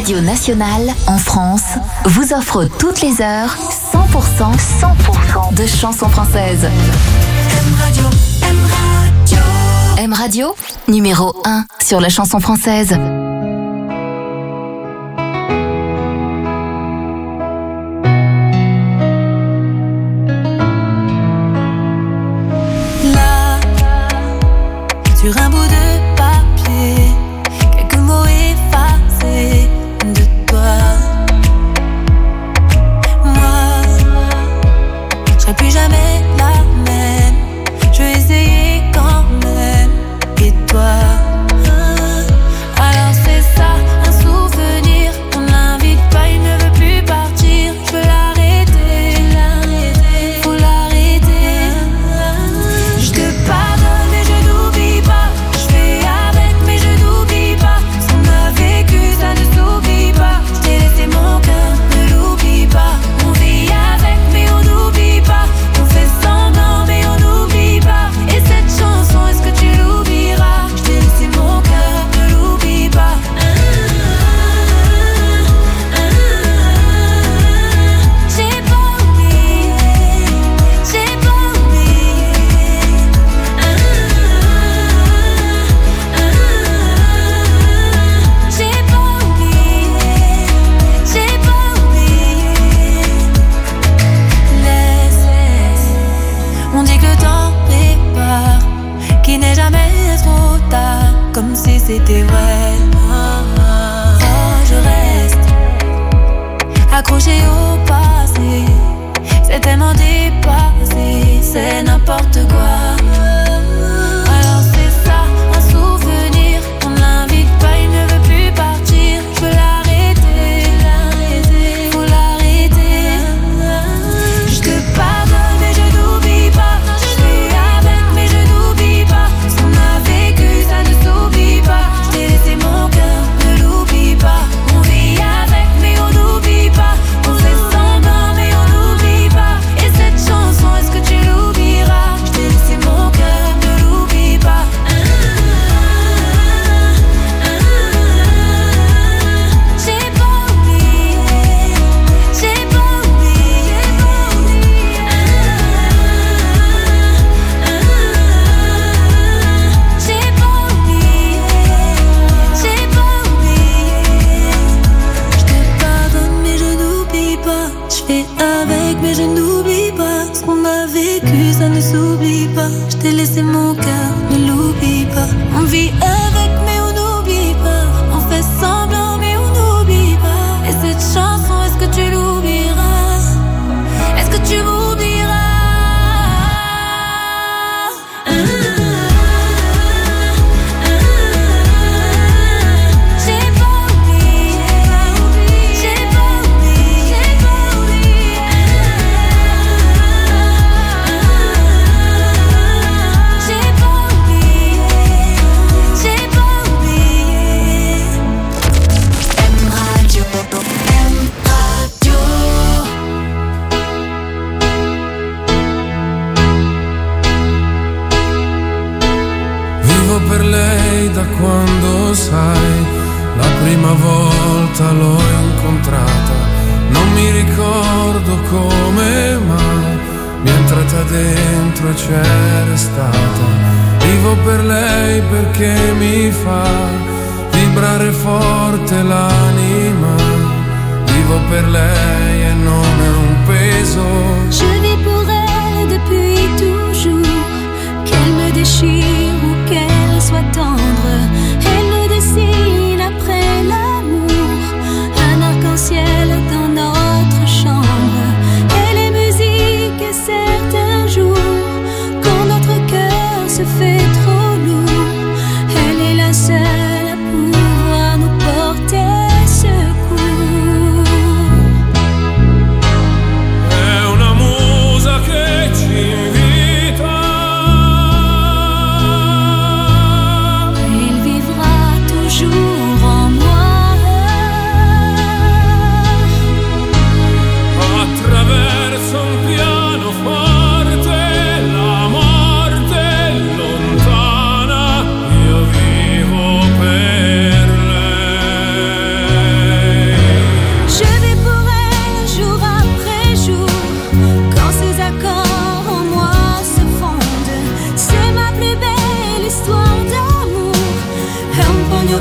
Radio Nationale, en France, vous offre toutes les heures 100% de chansons françaises. M Radio, numéro 1 sur la chanson française. Là, sur un bout de papier, quelques mots effacés de toi. Moi, je serai plus jamais la même. Je vais essayer quand même. Et toi, alors c'est ça, un souvenir. On l'invite pas, il ne veut plus partir. Je veux l'arrêter, faut l'arrêter. Je te pardonne mais je n'oublie pas. Je fais avec mais je n'oublie pas. Ce qu'on a vécu ça ne s'oublie pas. Je t'ai laissé mon cœur, ne l'oublie pas. On vit avec mais on n'oublie pas. On fait semblant mais on n'oublie pas. Et cette chanson, est-ce que tu l'oublieras? Je t'ai laissé mon cœur, ne l'oublie pas. J'ai pas oublié, j'ai pas oublié. J'ai pas oublié, j'ai pas oublié. Laisse, on dit que le temps prépare, qu'il n'est jamais trop tard, comme si c'était vrai. Oh, je reste accroché au passé, c'est tellement dépassé, c'est n'importe quoi. Alors c'est ça, un souvenir, on ne l'invite pas, il ne veut plus partir. Je veux l'arrêter, faut l'arrêter. Je te pardonne mais je n'oublie pas. Je fais avec mais je n'oublie pas. Ce qu'on a vécu ça ne s'oublie pas. Je t'ai laissé mon cœur, ne l'oublie pas. On vit avec mais on n'oublie pas. On fait semblant mais on n'oublie pas. Et cette chanson, est-ce que tu l'oublieras? Je t'ai laissé mon cœur, ne l'oublie pas. J'ai pas oublié, j'ai pas oublié. J'ai pas oublié, j'ai pas oublié. Je te pardonne mais je n'oublie pas. Je fais avec mais je n'oublie pas. Ce qu'on a vécu ça ne s'oublie pas. Je t'ai laissé mon cœur, ne l'oublie pas. On vit avec mais on n'oublie pas. On fait semblant mais on n'oublie pas. Et cette chanson, est-ce que tu l'oublieras? Est-ce que tu m'oublieras? J'ai pas oublié, j'ai pas oublié, j'ai pas oublié. J'ai pas oublié, j'ai pas oublié. M Radio, M Radio. Vivo per lei da quando, sai, la prima volta l'ho incontrata. Non mi ricordo come mai, mi è entrata dentro e c'è restata. Vivo per lei perché mi fa vibrare forte l'anima. Vivo per lei e non è un peso. Je vis pour elle depuis toujours. Qu'elle me déchire ou qu'elle soit tendre, elle me dessine après l'amour. Un arc-en-ciel dans notre chambre. Elle est musique et certains jours, quand notre cœur se fait trop lourd, elle est la seule à pouvoir nous porter secours. È un amore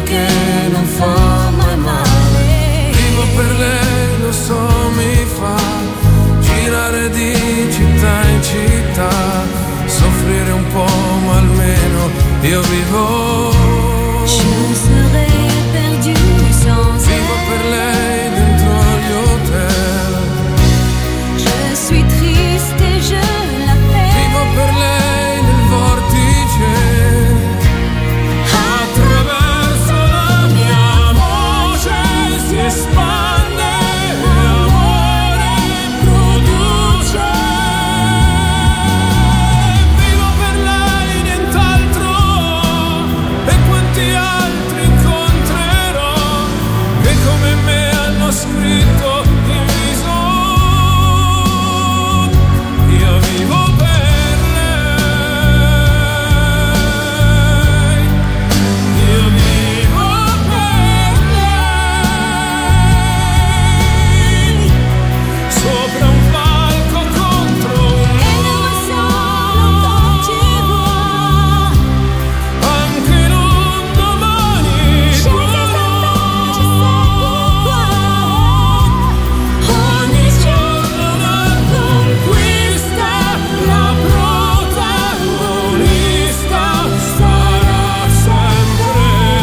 che non fa mai male. Vivo per lei, lo so, mi fa girare di città in città, soffrire un po' ma almeno io vivo. Je serais perdu sans elle. Vivo per lei dentro agli hotel. Je suis triste et je l'appelle. Vivo per lei nel vortice. Attraverso la mia voce si espande, l'amore produce. Vivo per lei, nient'altro. E quanti altri incontrerò che come me hanno scritto il viso. Io vivo per lei. Io vivo per lei. Sopra un palco contro un muro. Anche in un domani ogni giorno una conquista, la protagonista sarà sempre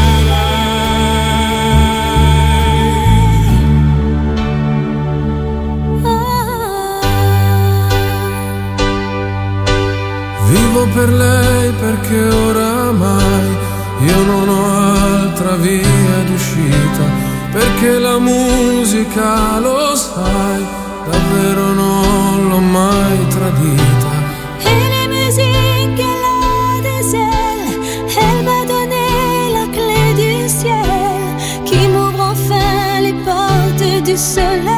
lei. Vivo per lei perché oramai io non ho altra via d'uscita, perché la musica, lo sai, davvero non l'ho mai tradita. Et les musiques, elle a des ailes. Elle m'a donné la clé du ciel qui m'ouvre enfin les portes du soleil.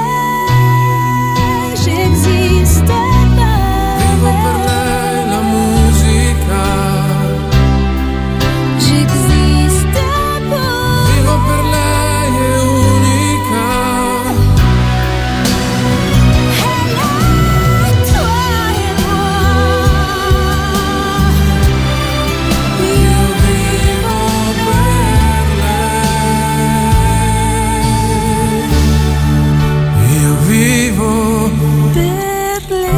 J'existe Vivo per par elle. lei la musica. J'existe pour Vivo per lei è unica. elle, toi et moi. Io vivo per lei. Io vivo Per lei.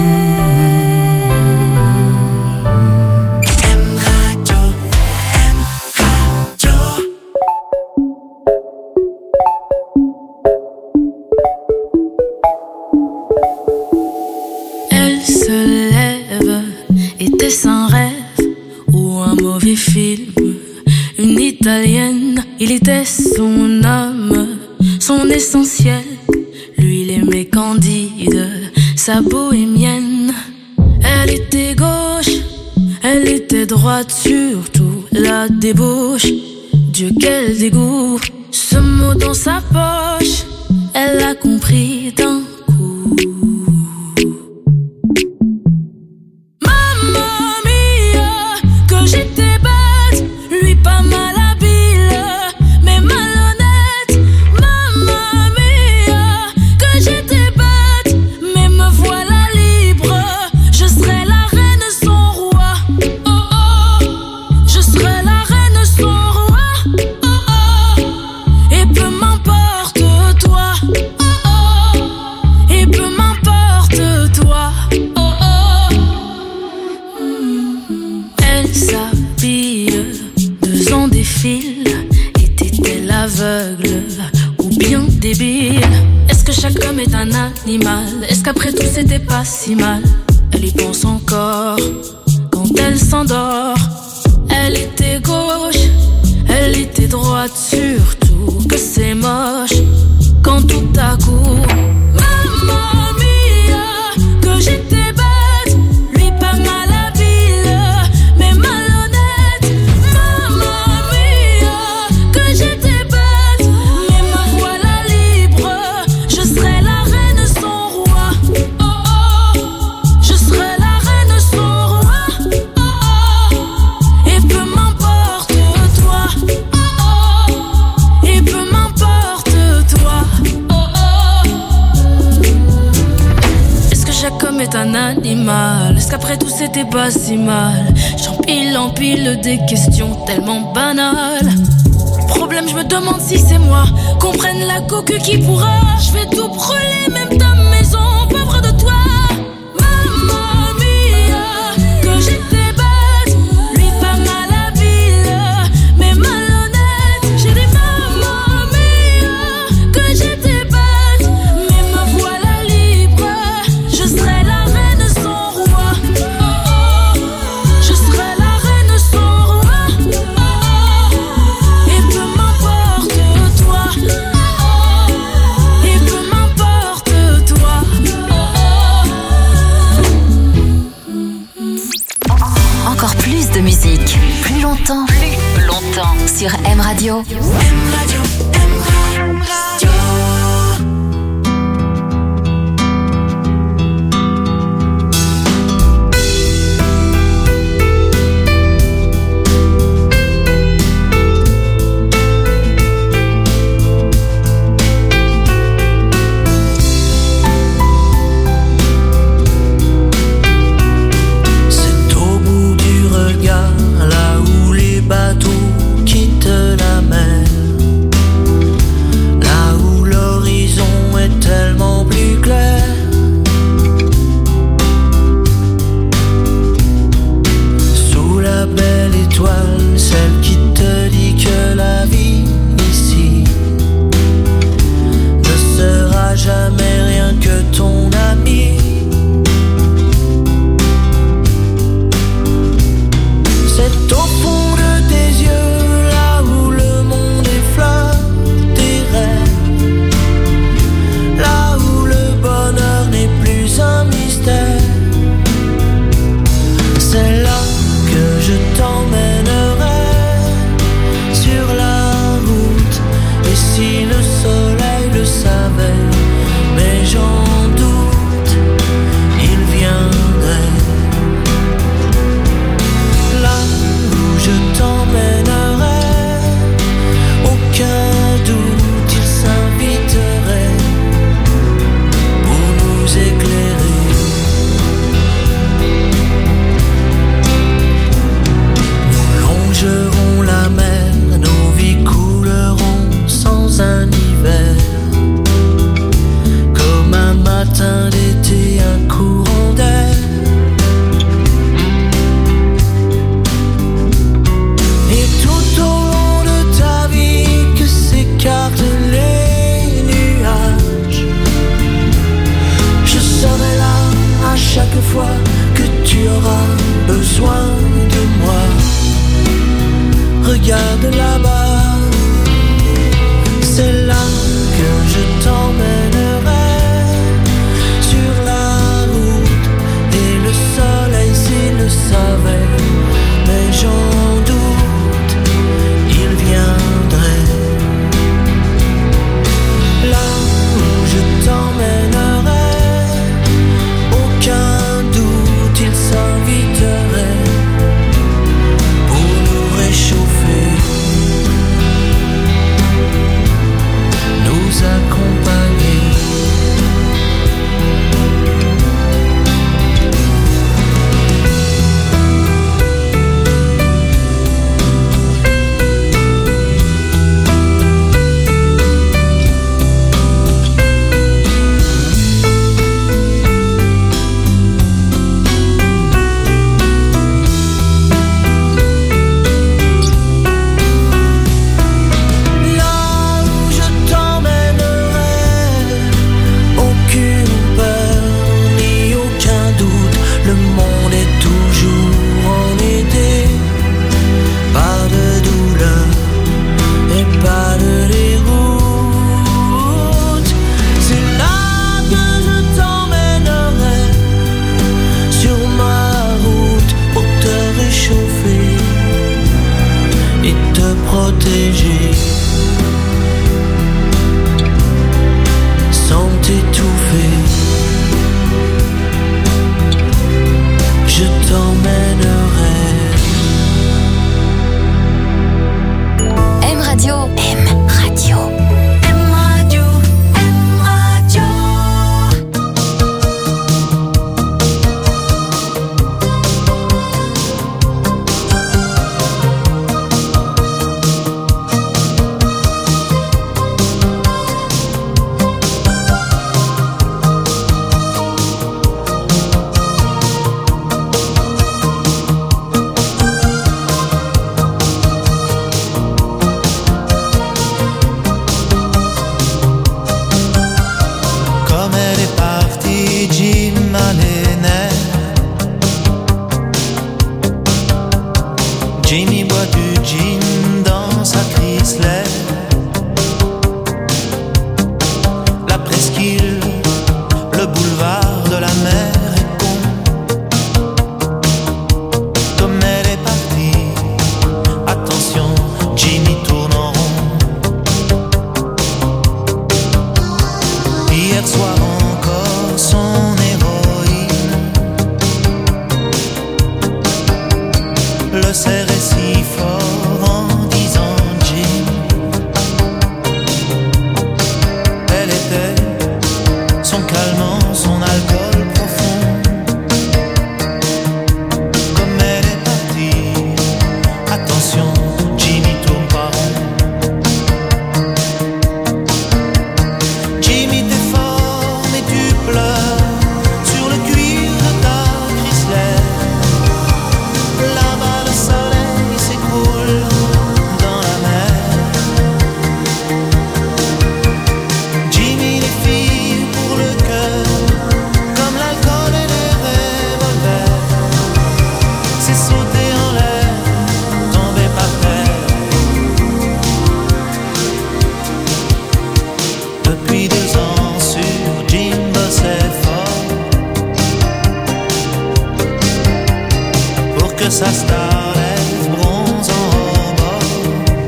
Elle se lève, était-ce un rêve ou un mauvais film? Une italienne, il était son âme, son essentiel. Lui, il aimait Candide, sa bohémienne. Elle était gauche, elle était droite, surtout la débauche. Dieu, quel dégoût, ce mot dans sa poche, elle l'a compris d'un coup. Mamma mia, que j'étais bête, lui pas mal habile, mais malhonnête. Mamma mia, que j'étais bête, mais me voilà libre. Je serai la reine son roi. Oh oh, je serai la reine son roi. Oh oh, et peu m'importe toi. Oh oh, et peu m'importe toi. Oh oh. Elle s'habille, 2 ans défile. Était-elle aveugle ou bien débile? Est-ce que chaque homme est un animal? Est-ce qu'après tout c'était pas si mal? Elle y pense encore quand elle s'endort. Elle était gauche, elle était droite, surtout que c'est moche quand tout à coup. Mamma mia, que j'étais bête, lui pas mal habile, mais malhonnête. Mamma mia, que j'étais bête, mais me voilà libre. Je serai la reine son roi. Oh oh, je serai la reine son roi. Oh oh, et peu m'importe toi. Oh oh, et peu m'importe toi. Oh oh. Est-ce que chaque homme est un animal? Est-ce qu'après tout c'était pas si mal? J'empile des questions tellement banales. problème, je me demande si c'est moi. Qu'on prenne la coque qui pourra. Je vais tout brûler, même ta maison, pauvre de toi. Mamma mia, que j'étais bête. Lui pas mal habile, mais malhonnête. J'ai dit mamma mia, que j'étais bête. Mais me voilà libre, je serai la reine sans roi. Je serai la reine sans roi. Et peu m'importe toi. Et peu m'importe toi. Encore plus de musique, plus longtemps, sur M Radio. C'est au bout du regard, là où les bateaux quittent la mer, là où l'horizon est tellement plus clair. Sous la belle étoile, celle qui te dit que la vie ici ne sera jamais rien que ton ami. C'est au fond de tes yeux, là où le monde effleure tes rêves, là où le bonheur n'est plus un mystère. C'est là que je t'emmènerai sur la route. Et si le soleil le savait, mais j'en doute, il viendrait. Là où je t'emmènerai, aucun doute, il s'inviterait pour nous éclairer. Nous longerons la mer, nos vies couleront sans un hiver. Comme un matin d'été, un courant d'air. Et tout au long de ta vie que s'écartent les nuages, je serai là à chaque fois que tu auras besoin de moi. Regarde là-bas, c'est là que je t'emmènerai sur la route. Et le soleil s'il le savait, mais j'en doute, il viendrait. Là où je t'emmènerai, aucun doute, il s'inviterait pour nous réchauffer. Jimmy boit du gin dans sa Chrysler. La presqu'île, le boulevard de la mer est con. Comme elle est partie, attention, Jimmy tourne en rond. Hier soir encore son héroïne le serrait si fort en disant Jim. Elle était son calmant, son alcool profond. Comme elle est partie, attention, Jimmy tourne pas rond. Jimmy t'es fort mais tu pleures sur le cuir de ta Chrysler. Là-bas le soleil s'écroule dans la mer. Jimmy les filles pour le cœur, comme l'alcool et les revolvers. C'est sauter en l'air, tomber par terre. Depuis 2 ans sur Jim bossait fort pour que sa star lève bronze en rebord.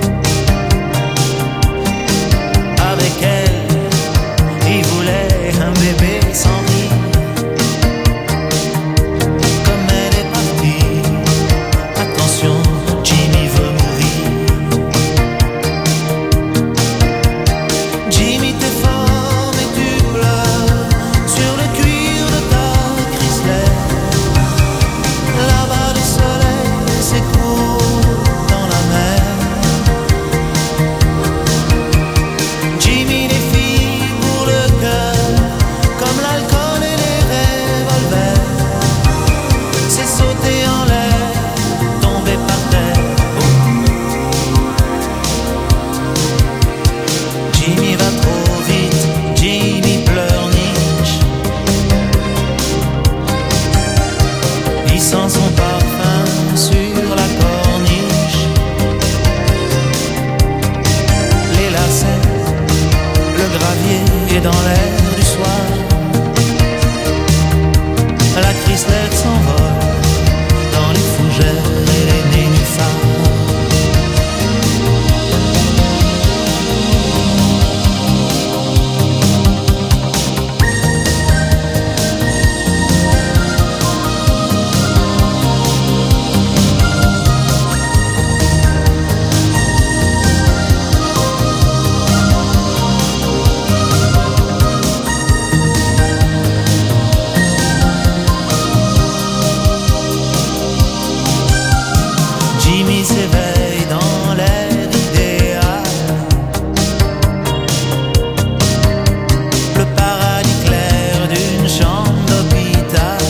Avec elle, il voulait un bébé sans rire. Comme elle est partie, attention, Jimmy veut mourir. Jimmy t'es fort mais tu pleures sur le cuir de ta Chrysler. Là-bas le soleil s'écroule dans la mer. Jimmy les filles pour le cœur, comme l'alcool et les revolvers. C'est sauter en l'air, tomber par terre. Jimmy va trop vite, Jimmy pleurniche. Il sent son parfum sur la corniche. Les lacets, le gravier est dans l'air du soir. La Chrysler s'envole dans les fougères et les nénuphars. Jimmy s'éveille dans l'air idéal. Le paradis clair d'une chambre d'hôpital.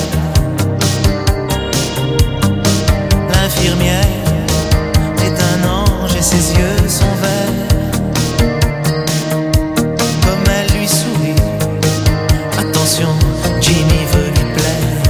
L'infirmière est un ange et ses yeux sont verts. Comme elle lui sourit, attention, Jimmy veut lui plaire.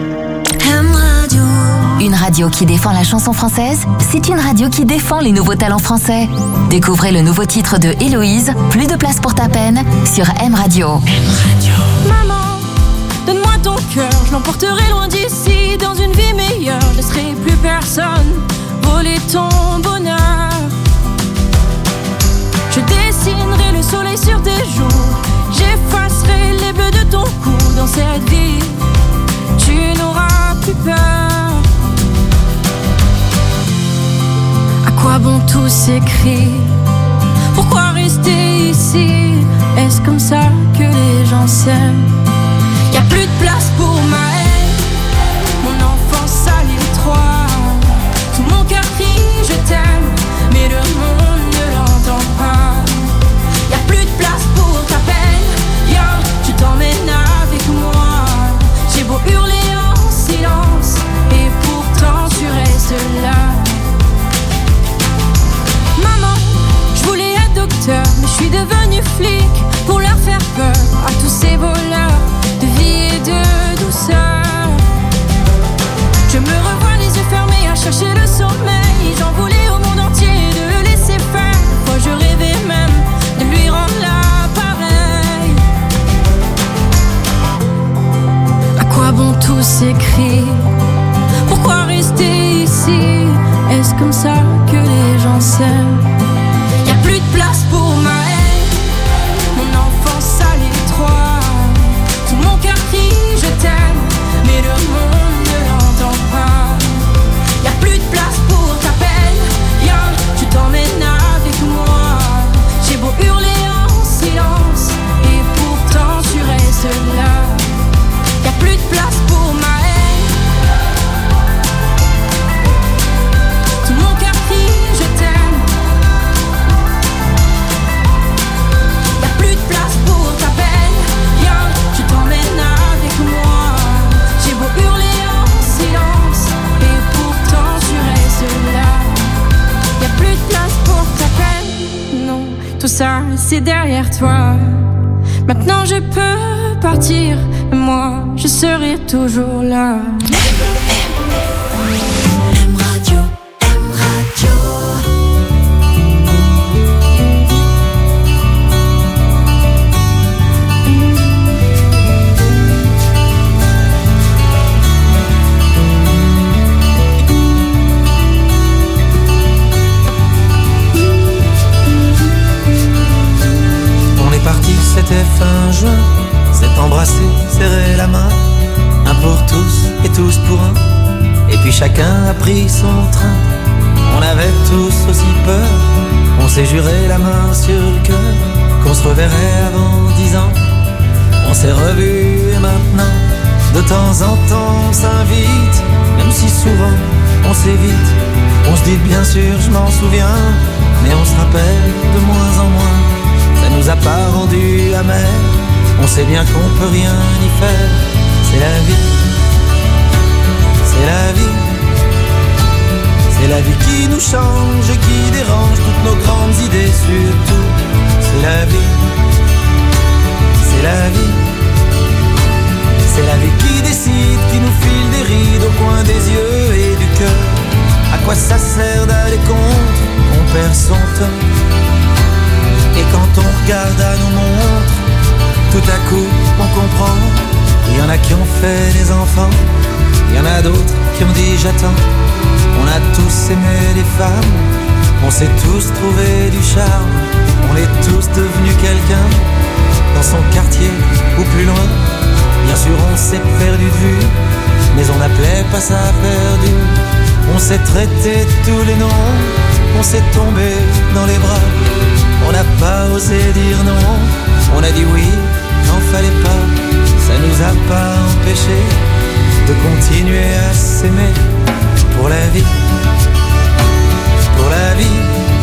Une radio qui défend la chanson française, c'est une radio qui défend les nouveaux talents français. Découvrez le nouveau titre de Héloïse, Plus de place pour ta peine, sur M Radio. Maman, donne-moi ton cœur, je l'emporterai loin d'ici, dans une vie meilleure. Je laisserai plus personne voler ton bonheur. Je dessinerai le soleil sur tes joues, j'effacerai les bleus de ton cou. Dans cette vie, tu n'auras plus peur. À quoi bon tous ces cris? Pourquoi rester ici? Est-ce comme ça que les gens s'aiment? Y'a plus de place pour ma haine. Mon enfance à l'Île-3. Tout mon cœur crie je t'aime, mais le monde ne l'entend pas. Y'a plus de place pour ta peine. Viens, je t'emmène avec moi. J'ai beau hurler en silence, et pourtant tu restes là. Maman, je voulais être docteur, mais je suis devenue flic pour leur faire peur à tous ces voleurs de vie et de douceur. comme ça que les gens s'aiment. Y'a plus de place pour ma haine, mon enfance à l'étroit. Tout mon cœur crie je t'aime, mais le monde ne l'entend pas. Y'a plus de place pour ta peine, viens, tu t'emmènes avec moi. J'ai beau hurler en silence, et pourtant tu restes là. Y'a plus de place pour ma haine, tout mon cœur crie je t'aime. Y'a plus de place pour ta peine, viens, tu t'emmènes avec moi. J'ai beau hurler en silence, et pourtant tu restes là. Y'a plus de place pour ta peine, non, tout ça c'est derrière toi. Maintenant je peux partir, moi je serai toujours là. M Radio, M Radio. On est parti, c'était fin juin. S'est embrassé, serré la main. Un pour tous et tous pour un. Et puis chacun a pris son train. On avait tous aussi peur. On s'est juré la main sur le cœur qu'on se reverrait avant 10 ans. On s'est revus et maintenant de temps en temps on s'invite. Même si souvent on s'évite. On se dit bien sûr je m'en souviens, mais on se rappelle de moins en moins. Ça nous a pas rendu amers. On sait bien qu'on peut rien y faire. C'est la vie, c'est la vie. C'est la vie qui nous change et qui dérange toutes nos grandes idées surtout. C'est la vie, c'est la vie. C'est la vie qui décide, qui nous file des rides au coin des yeux et du cœur. À quoi ça sert d'aller contre, on perd son temps. Et quand on regarde à nos montres, tout à coup on comprend. Il y en a qui ont fait des enfants, il y en a d'autres qui ont dit j'attends. On a tous aimé les femmes, on s'est tous trouvé du charme. On est tous devenus quelqu'un, dans son quartier ou plus loin. Bien sûr on s'est perdu de vue, mais on n'appelait pas ça perdu. On s'est traité tous les noms, on s'est tombé dans les bras. On n'a pas osé dire non, on a dit oui quand fallait pas. Ça nous a pas empêché de continuer à s'aimer. Pour la vie, pour la vie,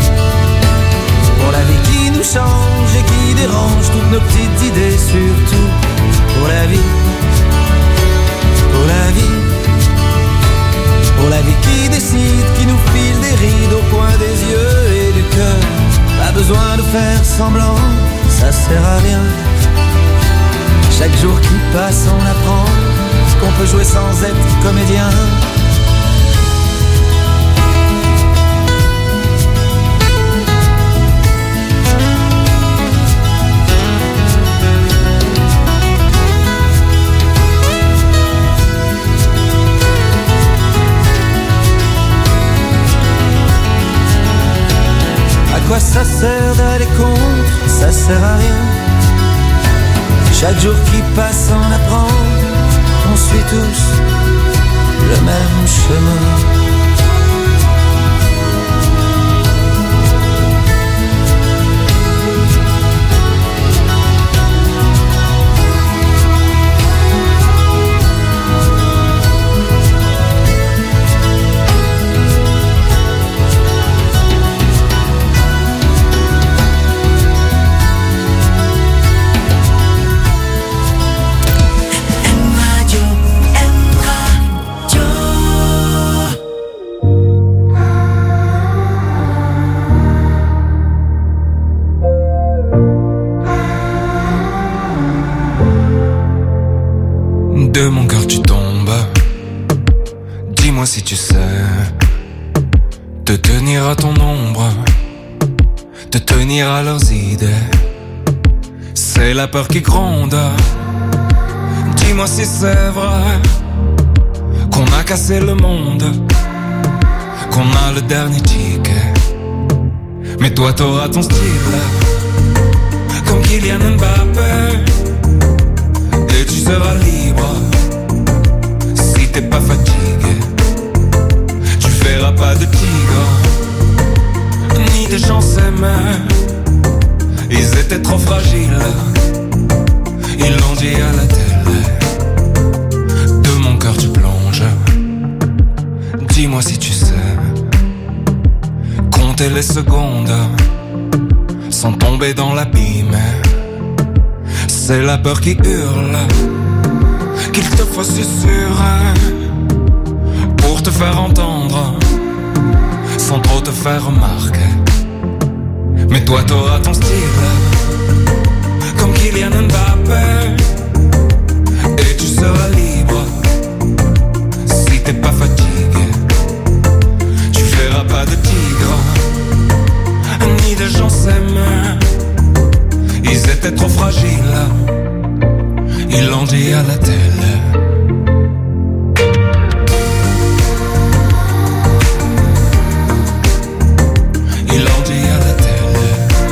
pour la vie qui nous change et qui dérange toutes nos petites idées surtout. Pour la vie, pour la vie, pour la vie qui décide, qui nous file des rides au coin des yeux et du cœur. Pas besoin de faire semblant, ça sert à rien. Chaque jour qui passe on apprend qu'on peut jouer sans être comédien. À quoi ça sert d'aller contre, ça sert à rien. Chaque jour qui passe on apprend, on suit tous le même chemin. De mon cœur tu tombes. Dis-moi si tu sais te tenir à ton ombre, te tenir à leurs idées. C'est la peur qui gronde. Dis-moi si c'est vrai qu'on a cassé le monde, qu'on a le dernier ticket. Mais toi t'auras ton style, comme Kylian Mbappé. Et tu seras libre, si t'es pas fatigué. Tu feras pas de tigre, ni de gens s'aimer. Ils étaient trop fragiles, ils l'ont dit à la télé. De mon cœur tu plonges, dis-moi si tu sais compter les secondes sans tomber dans l'abîme. C'est la peur qui hurle, qu'il te faut susurrer pour te faire entendre sans trop te faire remarquer. Mais toi t'auras ton style, comme Kylian Mbappé. Et tu seras libre, si t'es pas fatigué. Tu feras pas de tigre, ni de gens s'aimer. Ils étaient trop fragiles, ils l'ont dit à la télé. Ils l'ont dit à la télé.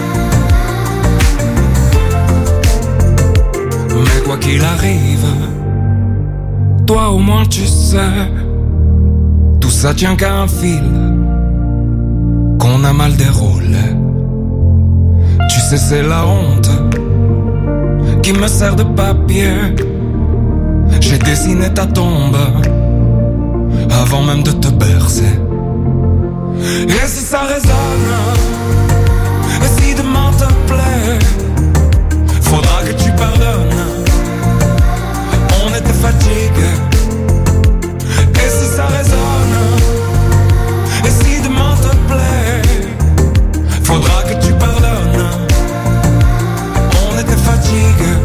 Mais quoi qu'il arrive, toi au moins tu sais, tout ça tient qu'à un fil qu'on a mal déroulé. Tu sais c'est la honte qui me sert de papier. J'ai dessiné ta tombe avant même de te bercer. Et si ça résonne, et si demain te plaît, faudra que tu pardonnes. On était fatigués. Et si ça résonne, et si demain te plaît, faudra que tu pardonnes. On était fatigués.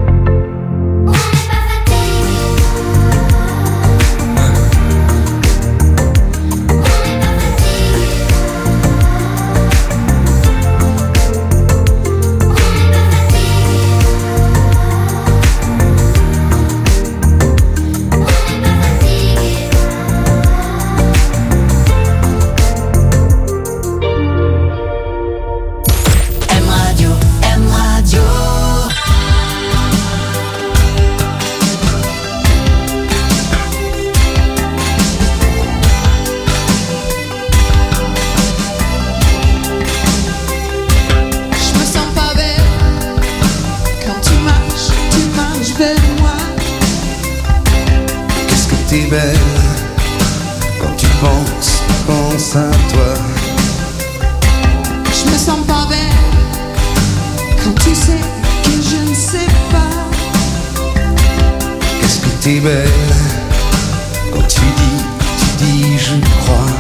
Quand tu penses à toi. Je me sens pas belle quand tu sais que je ne sais pas. Qu'est-ce que t'es belle quand tu dis je crois.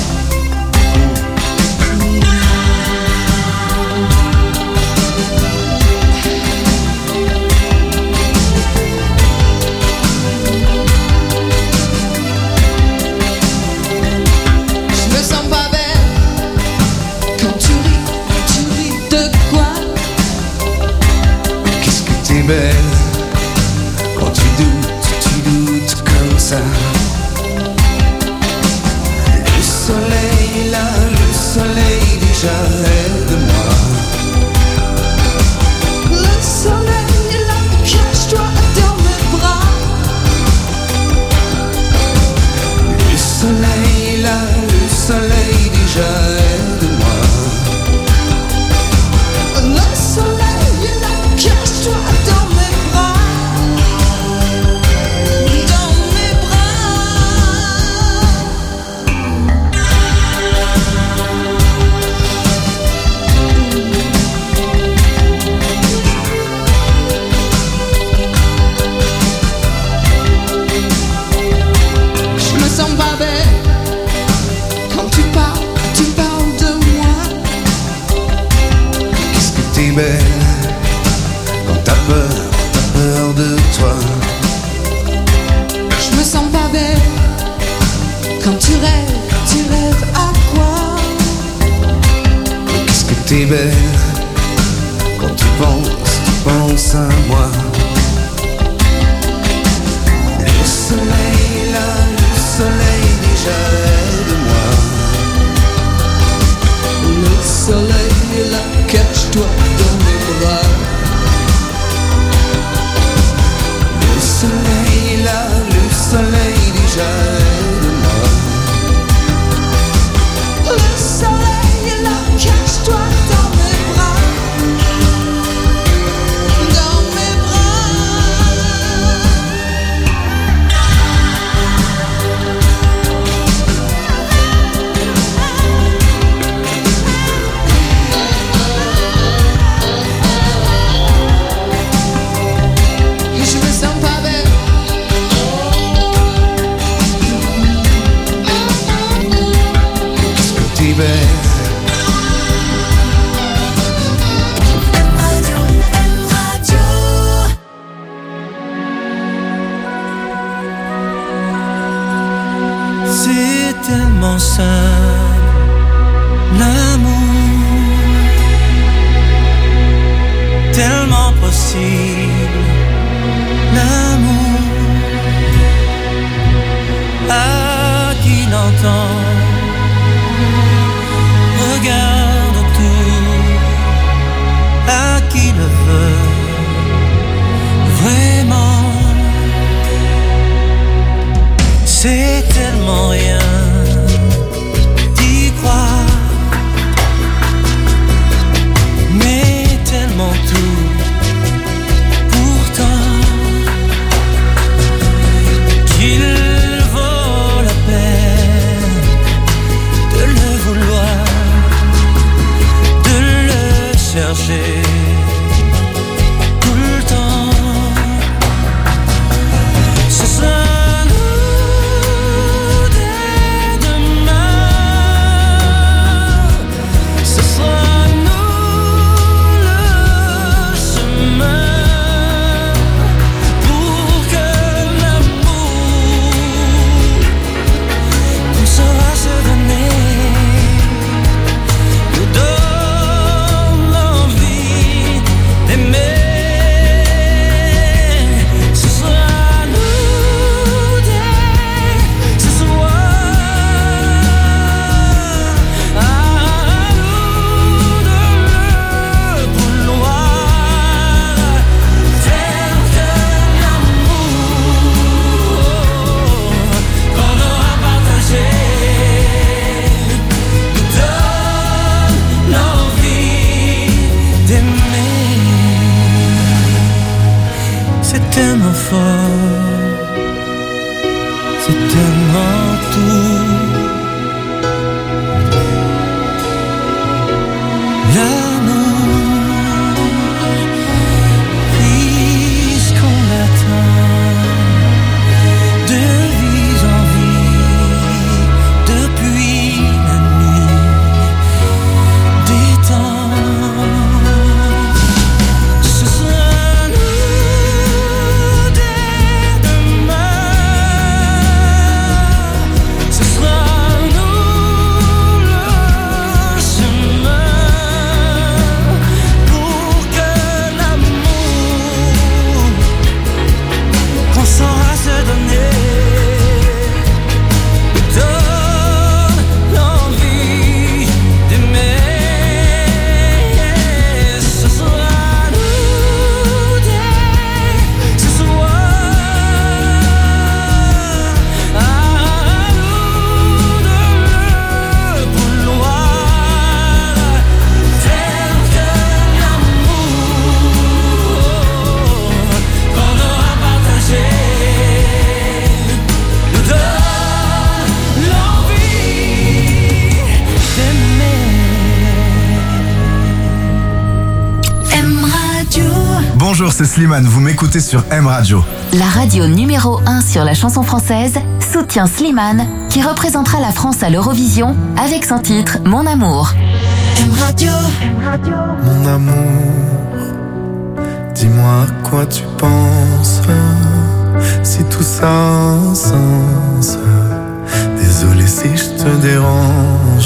Belle quand tu doutes comme ça. Le soleil est là, le soleil déjà, aide-moi. Le soleil est là, cache-toi dans mes bras. Le soleil est là, le soleil déjà, aide-moi. Le soleil est là, cache-toi dans mes bras. Dans mes je me sens pas belle quand tu parles de moi. Qu'est-ce que t'es belle quand t'as peur de toi. Je me sens pas belle quand tu rêves à quoi. Qu'est-ce que t'es belle quand tu penses à moi. Le soleil est là, le soleil déjà, aide-moi. seul, l'amour, tellement possible, l'amour, à qui l'entend, regarde tout, à qui le veut, vraiment. C'est tellement rien d'y croire, mais tellement tout. Pourtant, qu'il vaut la peine de le vouloir, de le chercher tout le temps. Ce sera tellement fort, c'est tellement tout. L'amour, puisqu'on l'attend de vie en vie depuis la nuit des temps. Bonjour, c'est Slimane, vous m'écoutez sur M Radio. La radio numéro 1 sur la chanson française soutient Slimane, qui représentera la France à l'Eurovision avec son titre Mon Amour. M Radio. Mon amour, dis-moi à quoi tu penses, si tout ça a un sens. Désolé si je te dérange.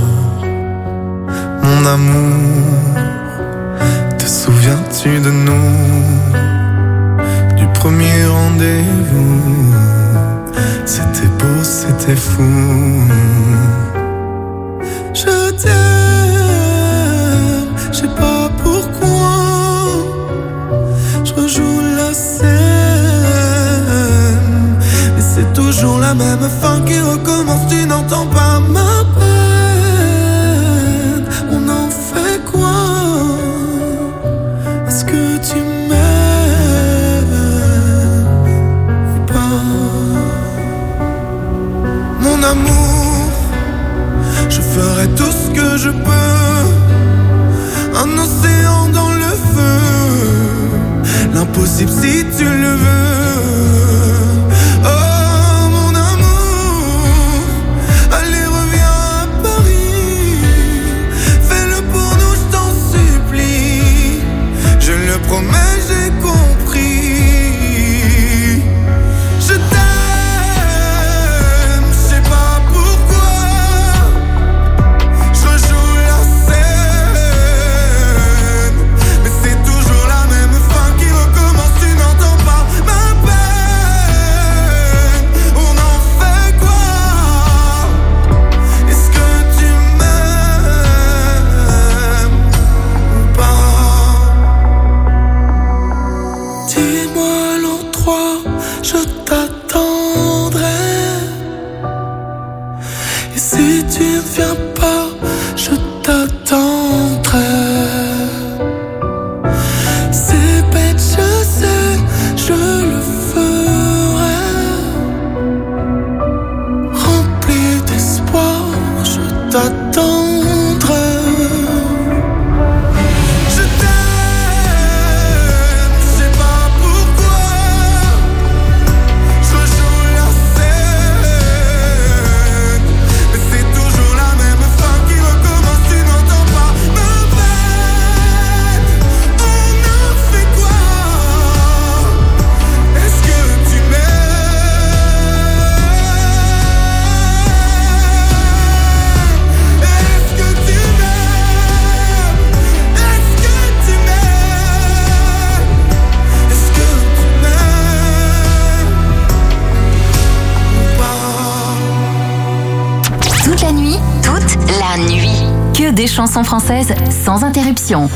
Mon amour, te souviens-tu de nous, du premier rendez-vous? C'était beau, c'était fou. Je t'aime, je sais pas pourquoi. Je rejoue la scène, mais c'est toujours la même fin qui recommence. Tu n'entends pas ma peine. On en fait quoi? Est-ce que tu m'aimes ou pas? Mon amour, je ferai tout ce que je peux. Un océan dans le feu, l'impossible si tu le veux. Oh mon amour, allez reviens à Paris. Fais-le pour nous, je t'en supplie. Je le promets, j'ai compris. Je t'aime, je sais pas pourquoi. viens pas, je t'attendrai. C'est bête, je sais, je le ferai. Rempli d'espoir, je t'attendrai. Des chansons françaises sans interruption.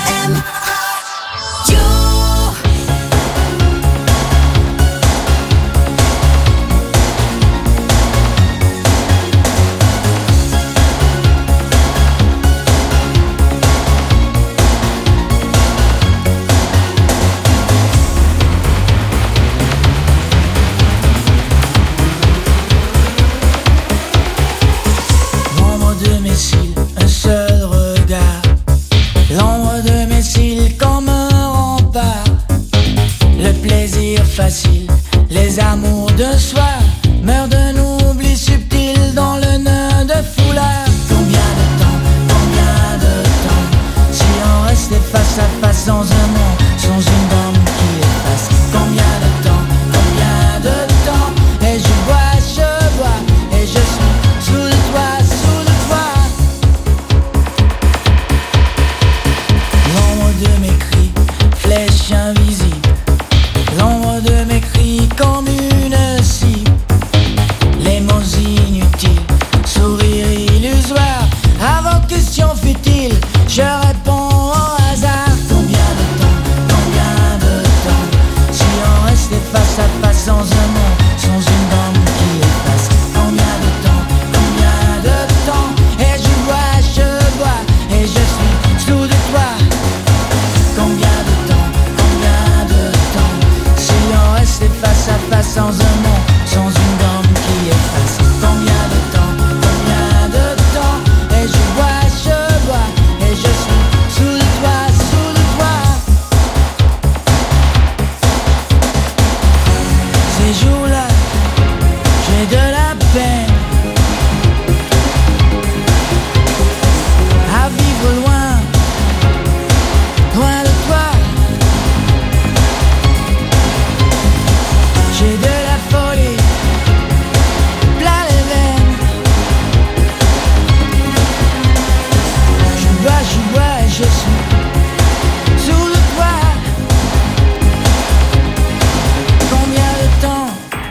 Facile, les amours de soi meurent d'un oubli subtil dans le nœud de foulard. Combien de temps, si on restait face à face dans un monde sans une dame qui efface. Combien de temps, et je bois, et je suis sous le toit. L'ombre de mes cris, flèche invisible. L'ombre de mes cris comme une scie. Les mots inutiles, sourire illusoire. Avant question futile, je réponds au hasard. Combien de temps, si on restait face à face dans un monde sans une dame qui efface. Combien de temps, et je bois, et je suis sous de toi. Combien de temps, si on restait face à face dans un monde sans une gomme qui efface. Combien de temps, et je bois, et je suis sous le toit. Ces jours-là, j'ai de la peine à vivre loin de toi. J'ai de la folie plein les veines. Je bois et je suis sous le toit. Combien de temps?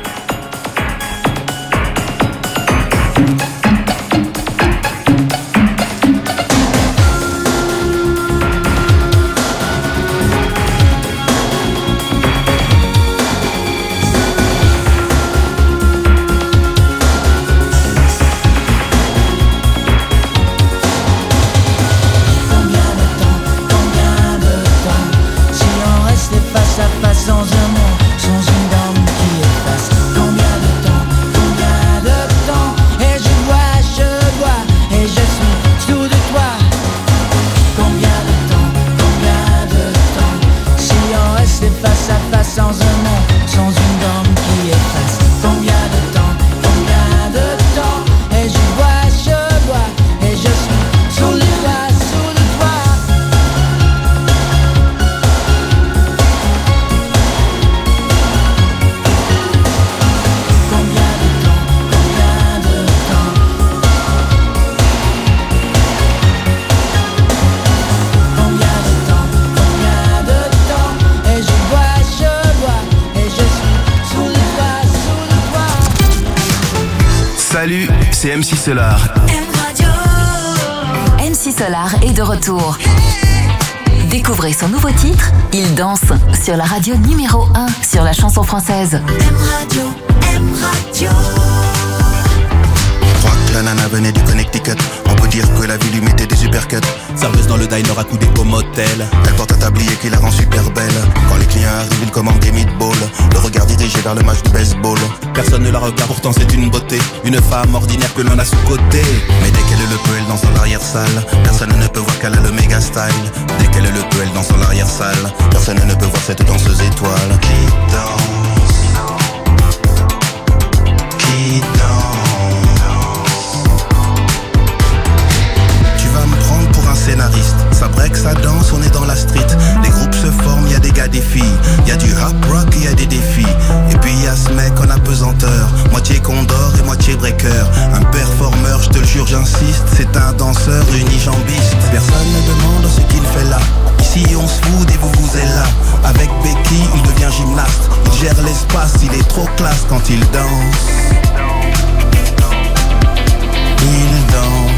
Salut, c'est MC Solar. MC Solar est de retour. Découvrez son nouveau titre, Il danse, sur la radio numéro 1 sur la chanson française. M Radio, M Radio. crois que la nana venait du Connecticut. On peut dire que la vie lui mettait des uppercuts. Serveuse dans le diner à coups au motel. Elle porte un tablier qui la rend super belle. Quand les clients arrivent, ils commandent des meatballs. Le regard dirigé vers le match de baseball. Personne ne la regarde, pourtant c'est une beauté. Une femme ordinaire que l'on a sous-côté. Mais dès qu'elle le peut, elle danse dans l'arrière-salle. Personne ne peut voir qu'elle a le méga style. Dès qu'elle le peut, elle danse dans l'arrière-salle. Personne ne peut voir cette danseuse étoile qui danse. Qui danse. Tu vas me prendre pour un scénariste. Ça break, ça danse, on est dans la street. Les groupes se forment, y a des gars, des filles. Y a du rap rock, y a des défis. Et puis y a ce mec en apesanteur, moitié condor et moitié breaker. Un performeur, je te le jure, j'insiste. C'est un danseur unijambiste. Personne ne demande ce qu'il fait là. Ici on se fout et vous êtes là. Avec Becky, il devient gymnaste. Il gère l'espace, il est trop classe quand il danse. Il danse.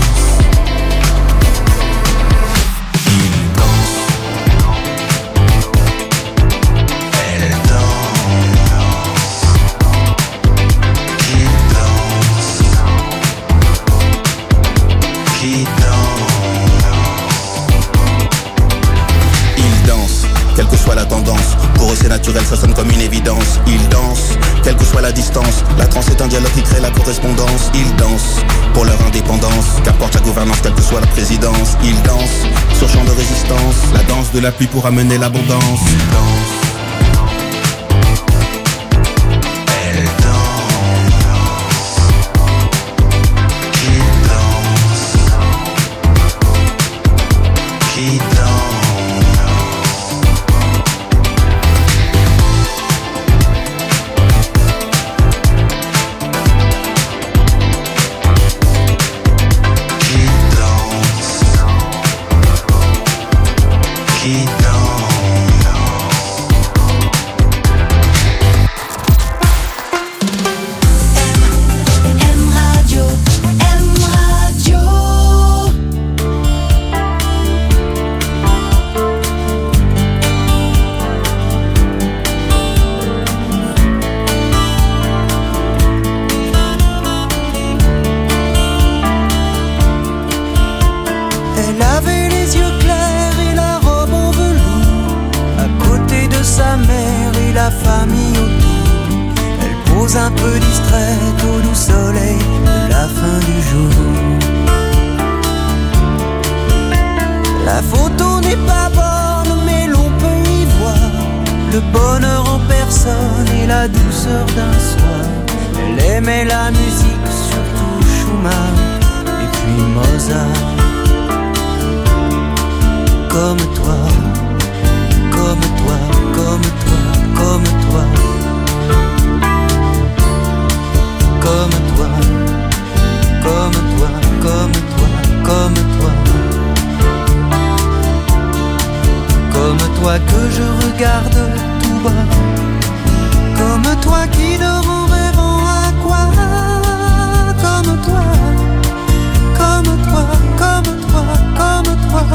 Quelle que soit la tendance, pour eux c'est naturel, ça sonne comme une évidence. Ils dansent, quelle que soit la distance. La trance est un dialogue qui crée la correspondance. Ils dansent pour leur indépendance, qu'apporte la gouvernance, quelle que soit la présidence. Ils dansent sur champ de résistance, la danse de la pluie pour amener l'abondance. Ils dansent. Un peu distraite au doux soleil de la fin du jour. La photo n'est pas bonne mais l'on peut y voir le bonheur en personne et la douceur d'un soir. Elle aimait la musique, surtout Schumann et puis Mozart. Comme toi, comme toi, comme toi, comme toi. Comme toi, comme toi, comme toi, comme toi. Comme toi que je regarde tout bas. Comme toi qui dort en rêvant à quoi. Comme toi, comme toi, comme toi, comme toi.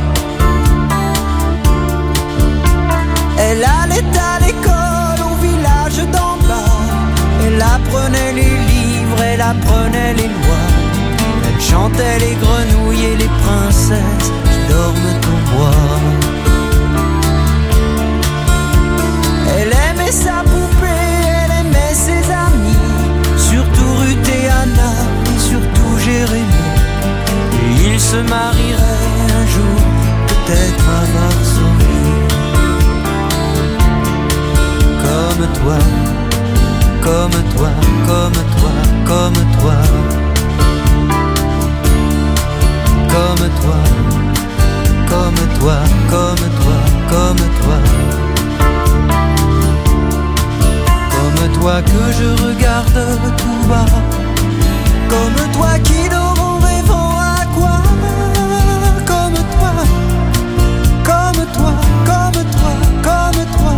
Elle allait à l'école au village d'en bas. Elle apprenait les livres, elle apprenait les lois. Elle chantait les grenouilles et les princesses qui dorment au bois. Elle aimait sa poupée, elle aimait ses amis, surtout Ruth et Anna et surtout Jérémie. Et ils se marieraient un jour, peut-être à Varsovie. Comme toi, comme toi, comme toi, comme toi. Comme toi, comme toi, comme toi, comme toi. Comme toi que je regarde tout bas. Comme toi qui dort en rêvant à quoi. Comme toi, comme toi, comme toi, comme toi.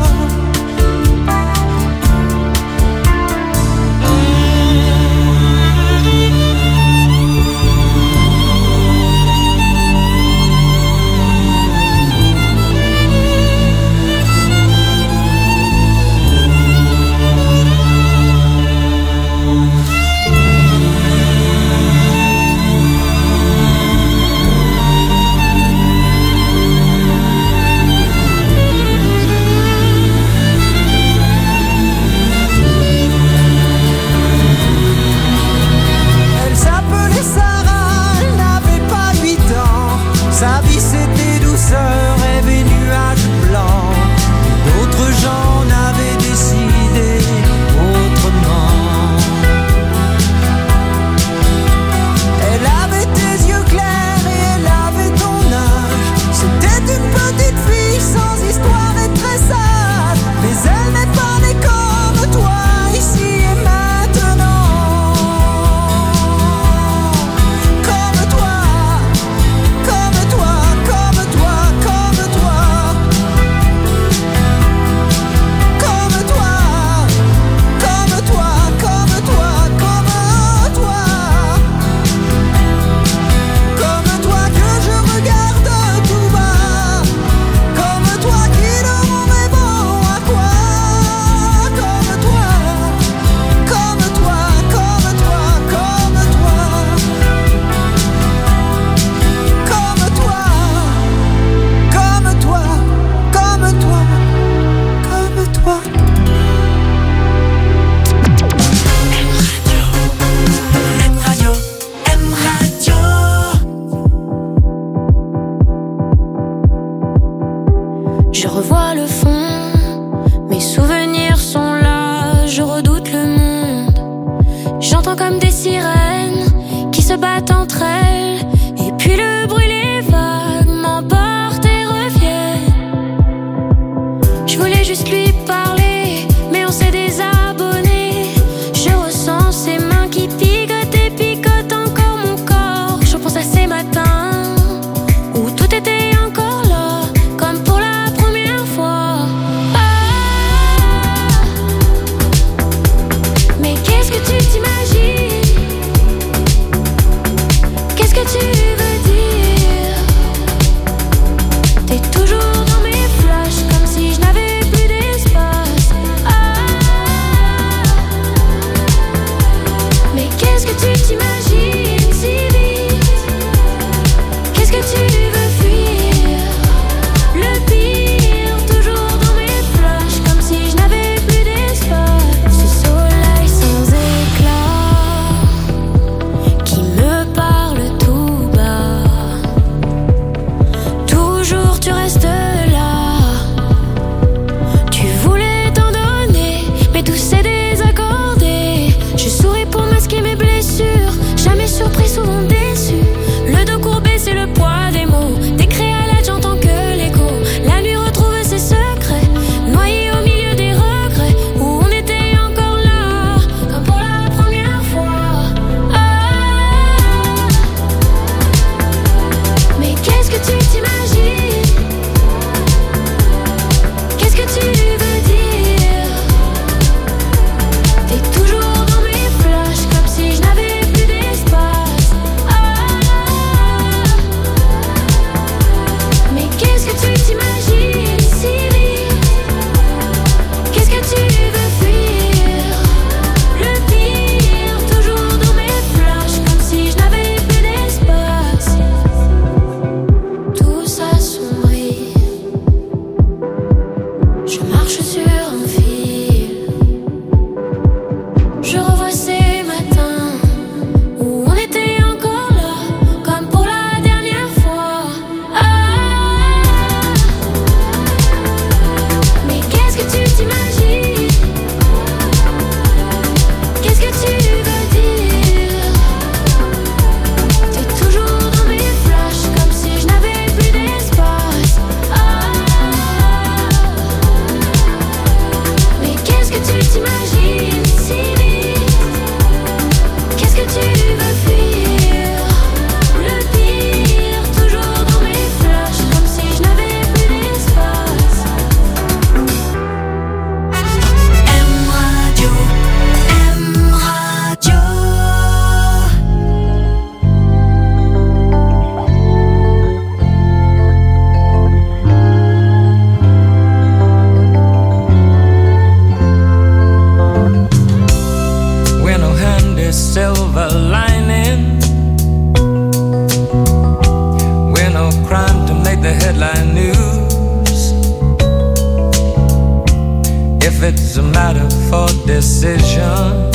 is a matter for decision.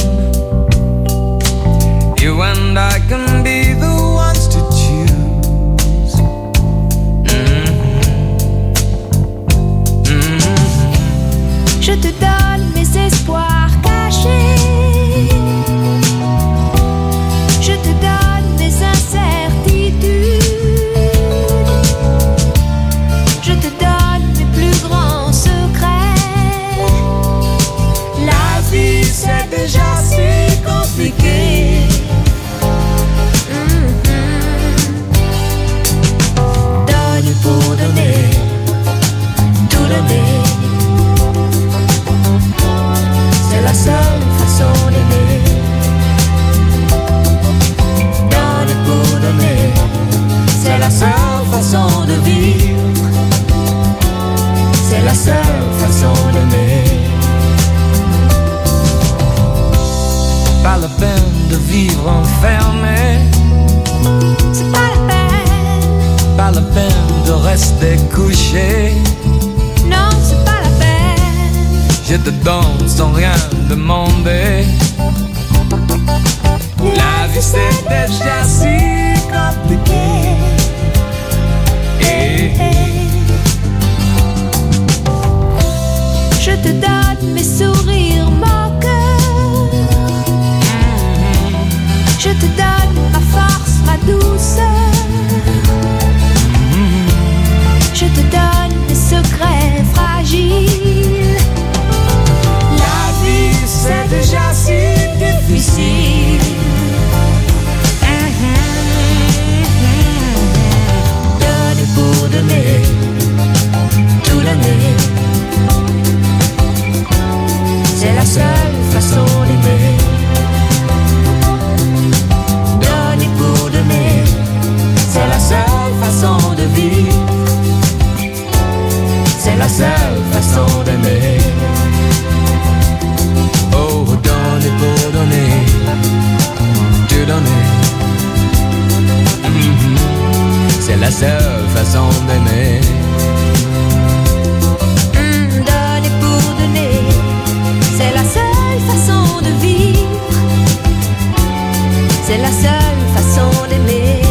You and I can be the ones to choose. Je te donne mes espoirs cachés. Je te donne mes incertitudes. Je te donne mes plus grands secrets. La vie c'est déjà si compliqué. Donner pour donner, tout donner. C'est la seule façon d'aimer. Donner pour donner, c'est la seule façon de vivre. C'est la seule façon d'aimer. Pas la peine de vivre enfermé. C'est pas la peine. Pas la peine de rester couché. Non, c'est pas la peine. Je te donne sans rien demander. La vie c'est déjà si compliqué. Je te donne mes sourires moqueurs. Je te donne ma force, ma douceur. Je te donne mes secrets fragiles. La vie c'est déjà si difficile. Donner pour donner, tout donner. C'est la seule façon d'aimer. Donner pour donner, c'est la seule façon de vivre. C'est la seule façon d'aimer. Oh, donner pour donner, tout donner. C'est la seule façon d'aimer. Donner pour donner, c'est la seule façon de vivre. C'est la seule façon d'aimer.